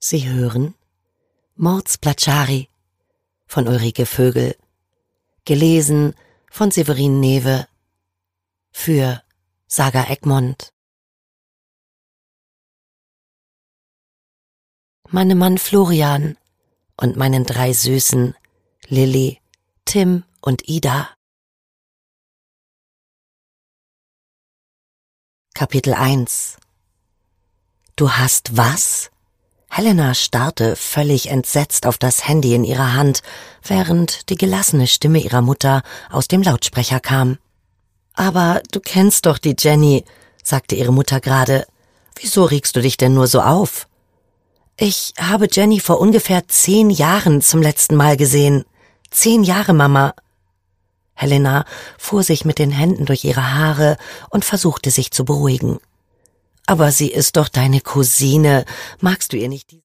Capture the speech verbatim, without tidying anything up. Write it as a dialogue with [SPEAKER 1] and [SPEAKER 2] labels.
[SPEAKER 1] Sie hören Mordsplachari von Ulrike Vögel, gelesen von Severin Newe für Saga Egmont. Meinem Mann Florian und meinen drei Süßen Lilly, Tim und Ida. Kapitel eins. Du hast was? Helena starrte völlig entsetzt auf das Handy in ihrer Hand, während die gelassene Stimme ihrer Mutter aus dem Lautsprecher kam. »Aber du kennst doch die Jenny«, sagte ihre Mutter gerade. »Wieso regst du dich denn nur so auf?« »Ich habe Jenny vor ungefähr zehn Jahren zum letzten Mal gesehen. Zehn Jahre, Mama.« Helena fuhr sich mit den Händen durch ihre Haare und versuchte sich zu beruhigen. »Aber sie ist doch deine Cousine. Magst du ihr nicht die